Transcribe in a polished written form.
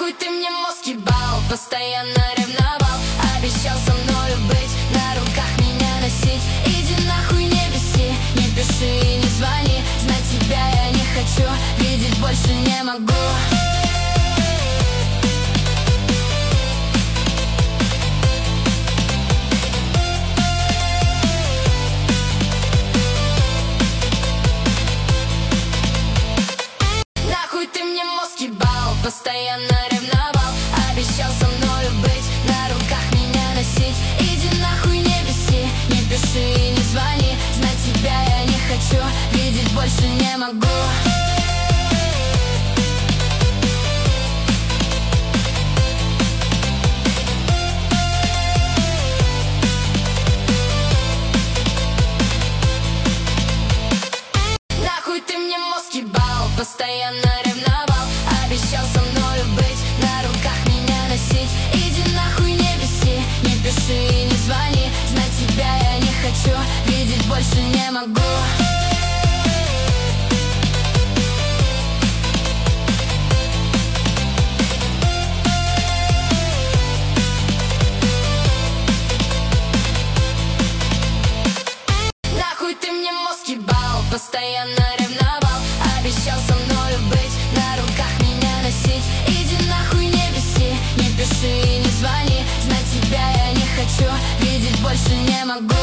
Нахуй ты мне мозг ебал, постоянно ревновал, обещал со мною быть, на руках меня носить. Иди нахуй, не беси, не пиши и не звони. Знать тебя я не хочу, видеть больше не могу. Нахуй ты мне мозг ебал, постоянно ревновал, обещал со мною быть, на руках меня носить. Иди нахуй, не беси, не пиши и не звони. Знать тебя я не хочу, видеть больше не могу. Нахуй ты мне мозг ебал, постоянно ревновал, обещал со мною быть, на руках меня носить. Иди нахуй, не беси, не пиши и не звони. Знать тебя я не хочу, видеть больше не могу. Нахуй ты мне мозг ебал, постоянно ревновал, обещал со мною быть, на руках меня носить. Иди нахуй, не беси, не пиши и не звони. Знать тебя я не хочу, видеть больше не могу.